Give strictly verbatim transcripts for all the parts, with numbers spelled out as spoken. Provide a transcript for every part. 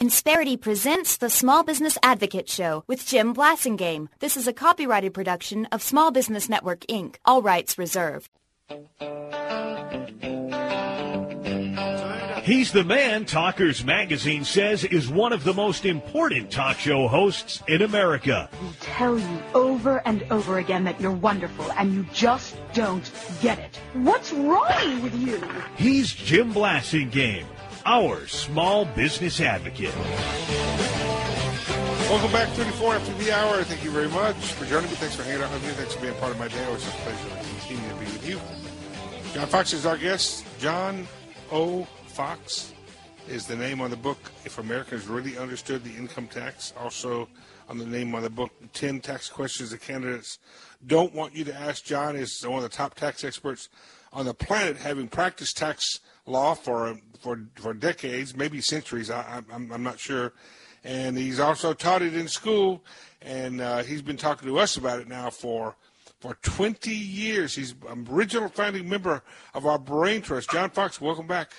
Insperity presents the Small Business Advocate Show with Jim Blasingame. This is a copyrighted production of Small Business Network, Incorporated. All rights reserved. He's the man Talkers Magazine says is one of the most important talk show hosts in America. We tell you over and over again that you're wonderful, and you just don't get it. What's wrong with you? He's Jim Blasingame, our small business advocate. Welcome back, thirty-four after the hour. Thank you very much for joining me. Thanks for hanging out with me. Thanks for being part of my day. Always a pleasure to continue to be with you. John Fox is our guest. John O. Fox is the name on the book, If Americans Really Understood the Income Tax. Also on the name on the book, ten Tax Questions the Candidates Don't Want You to Ask. John is one of the top tax experts on the planet, having practiced tax law for for, for decades, maybe centuries. I, I'm, I'm not sure. And he's also taught it in school, and uh, he's been talking to us about it now for for twenty years. He's an original founding member of our Brain Trust. John Fox, welcome back.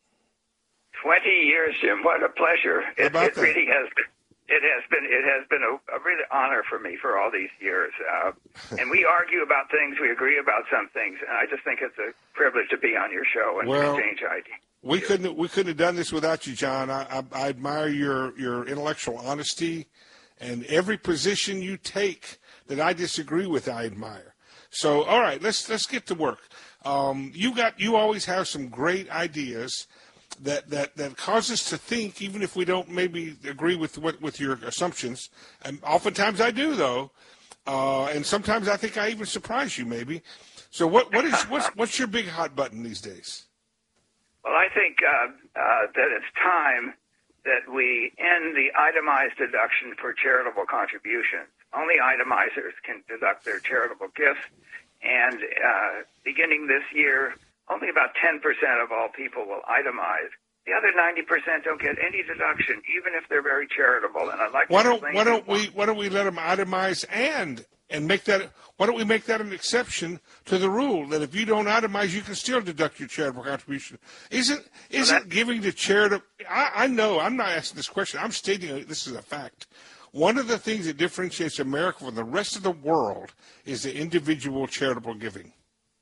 Twenty years, Jim. What a pleasure! How It, about it that? really has been. It has been. It has been a, a really honor for me for all these years. Uh, and we argue about things. We agree about some things. And I just think it's a privilege to be on your show and Well, exchange ideas. We couldn't we couldn't have done this without you, John. I, I, I admire your, your intellectual honesty, and every position you take that I disagree with, I admire. So, all right, let's let's get to work. Um, you got you always have some great ideas that, that, that cause us to think, even if we don't maybe agree with what with your assumptions. And oftentimes I do, though, uh, and sometimes I think I even surprise you, maybe. So, what what is what's what's your big hot button these days? Well, I think uh, uh, that it's time that we end the itemized deduction for charitable contributions. Only itemizers can deduct their charitable gifts, and uh, beginning this year, only about ten percent of all people will itemize. The other ninety percent don't get any deduction, even if they're very charitable. And I'd like Why to don't explain why don't to we why don't we let them itemize and and make that why don't we make that an exception to the rule that if you don't itemize, you can still deduct your charitable contribution? Isn't isn't that- giving to charitable? I, I know I'm not asking this question. I'm stating this is a fact. One of the things that differentiates America from the rest of the world is the individual charitable giving.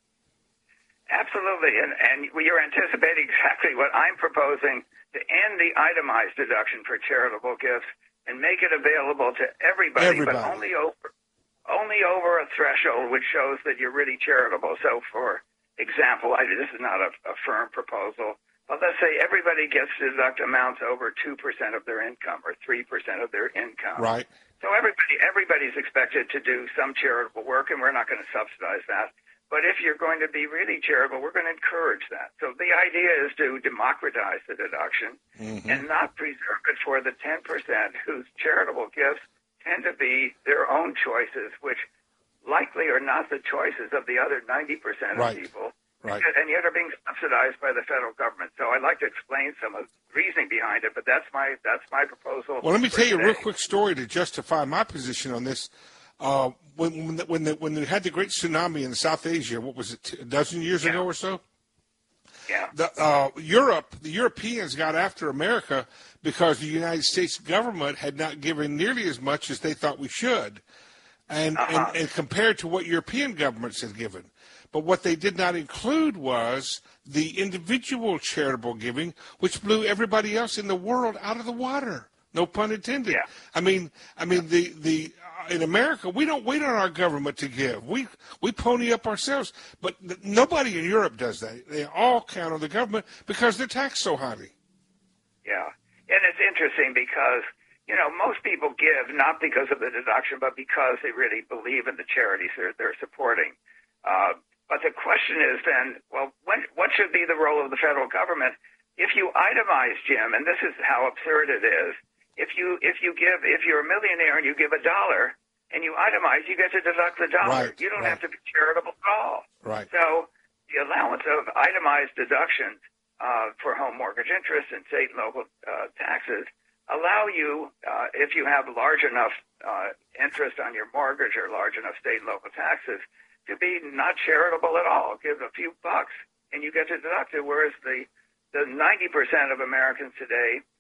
Absolutely, and, and you're anticipating exactly what I'm proposing, to end the itemized deduction for charitable gifts and make it available to everybody, Everybody. but only over only over a threshold which shows that you're really charitable. So, for example, I, this is not a, a firm proposal, but let's say everybody gets to deduct amounts over two percent of their income or three percent of their income. Right. So everybody everybody's expected to do some charitable work, and we're not going to subsidize that. But if you're going to be really charitable, we're going to encourage that. So the idea is to democratize the deduction mm-hmm. and not preserve it for the ten percent whose charitable gifts tend to be their own choices, which likely are not the choices of the other ninety percent of right. people. Right. And yet are being subsidized by the federal government. So I'd like to explain some of the reasoning behind it, but that's my that's my proposal. Well, let me tell you today. a real quick story to justify my position on this. Uh, when when the, when, the, when they had the great tsunami in South Asia, what was it, a dozen years yeah. ago or so? Yeah. The, uh, Europe, the Europeans got after America because the United States government had not given nearly as much as they thought we should, and, uh-huh. and, and compared to what European governments had given. But what they did not include was the individual charitable giving, which blew everybody else in the world out of the water. No pun intended. Yeah. I mean, I mean, the the uh, in America, we don't wait on our government to give. We we pony up ourselves. But th- nobody in Europe does that. They all count on the government because they're taxed so highly. Yeah, and it's interesting because, you know, most people give not because of the deduction, but because they really believe in the charities they're, they're supporting. Uh, but the question is then, well, when, what should be the role of the federal government? If you itemize, Jim, and this is how absurd it is, if you if you give, if you're a millionaire and you give a dollar and you itemize, you get to deduct the dollar. Right, you don't right. have to be charitable at all. Right. So the allowance of itemized deductions uh, for home mortgage interest and state and local uh, taxes allow you, uh, if you have large enough uh, interest on your mortgage or large enough state and local taxes, to be not charitable at all. Give a few bucks and you get to deduct it, whereas the, the ninety percent of Americans today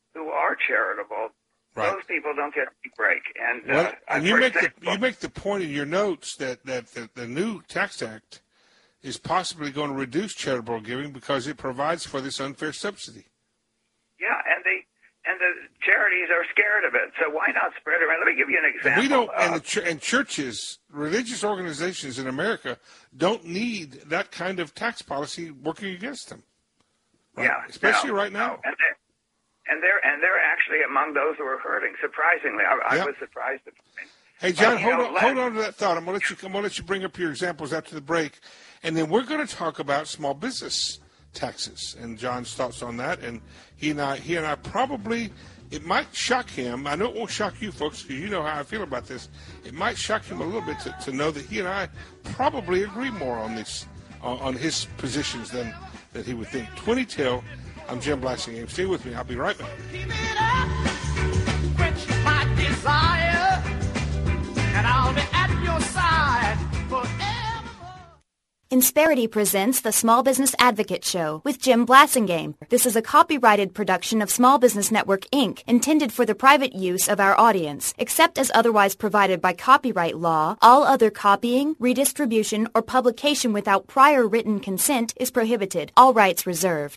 who are charitable, Right. those people don't get a break. And, Well, uh, and you for make the example- you make the point in your notes that that the, the new tax act is possibly going to reduce charitable giving because it provides for this unfair subsidy. Yeah, and the and the charities are scared of it. So why not spread it around? Let me give you an And example. we don't, and, Uh, the ch- and churches, religious organizations in America don't need that kind of tax policy working against them. Right? Yeah, especially no, right now. no. And they're, and they're and they're actually among those who are hurting. Surprisingly, I, I Yep. was surprised at. Hey, John, Well, you hold know, on, let- hold on to that thought. I'm going to let you. I'm going to let you bring up your examples after the break, and then we're going to talk about small business taxes and John's thoughts on that. And he and I, he and I probably, it might shock him. I know it won't shock you folks because you know how I feel about this. It might shock him a little bit to, to know that he and I probably agree more on this, on, on his positions than that he would think. twenty till. I'm Jim Blassingame. Stay with me. I'll be right back. Keep it up, quench my desire, and I'll be at your side forevermore. Insperity presents the Small Business Advocate Show with Jim Blassingame. This is a copyrighted production of Small Business Network, Incorporated, intended for the private use of our audience. Except as otherwise provided by copyright law, all other copying, redistribution, or publication without prior written consent is prohibited. All rights reserved.